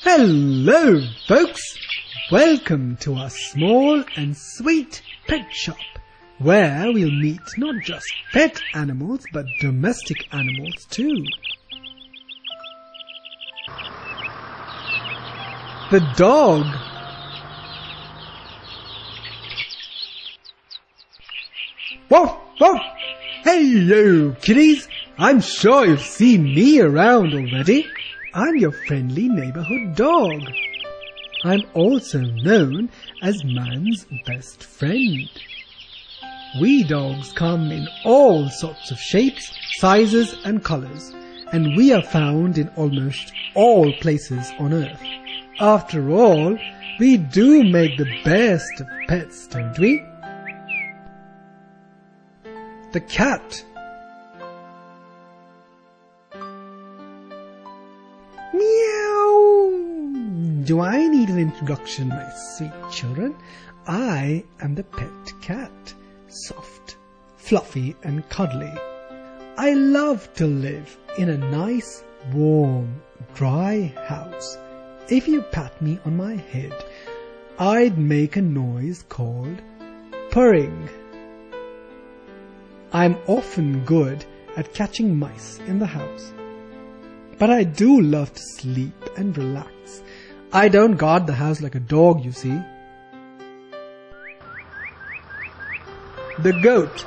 Hello, folks! Welcome to our small and sweet pet shop, where we'll meet not just pet animals but domestic animals too. The dog. Woof, woof! Hey, yo, kitties! I'm sure you've seen me around already. I'm your friendly neighborhood dog. I'm also known as man's best friend. We dogs come in all sorts of shapes, sizes and colors, and we are found in almost all places on earth. After all, we do make the best of pets, don't we? The cat. Meow! Do I need an introduction, my sweet children? I am the pet cat. Soft, fluffy and cuddly. I love to live in a nice, warm, dry house. If you pat me on my head, I'd make a noise called purring. I'm often good at catching mice in the house. But I do love to sleep and relax. I don't guard the house like a dog, you see. The goat.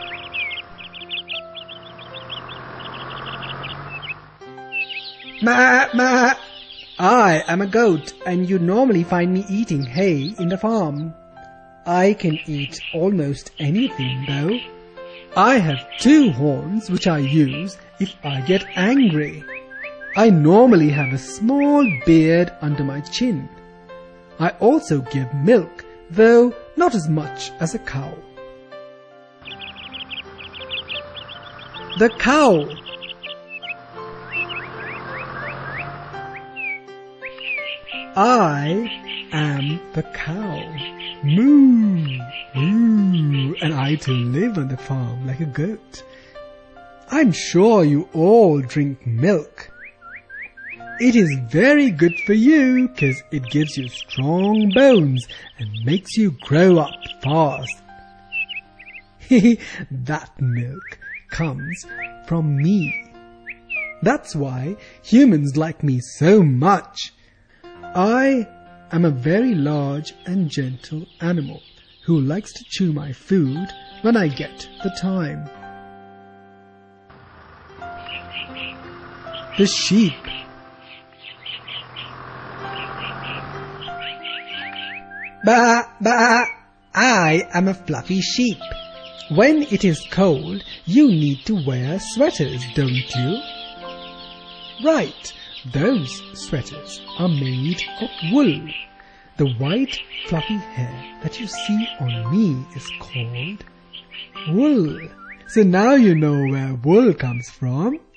Ma, ma. I am a goat, and you normally find me eating hay in the farm. I can eat almost anything, though. I have 2 horns which I use if I get angry. I normally have a small beard under my chin. I also give milk, though not as much as a cow. The cow. I am the cow. Moo, moo, and I too live on the farm like a goat. I'm sure you all drink milk. It is very good for you because it gives you strong bones and makes you grow up fast. That milk comes from me. That's why humans like me so much. I am a very large and gentle animal who likes to chew my food when I get the time. The sheep. Ba, ba, I am a fluffy sheep. When it is cold, you need to wear sweaters, don't you? Right, those sweaters are made of wool. The white fluffy hair that you see on me is called wool. So now you know where wool comes from.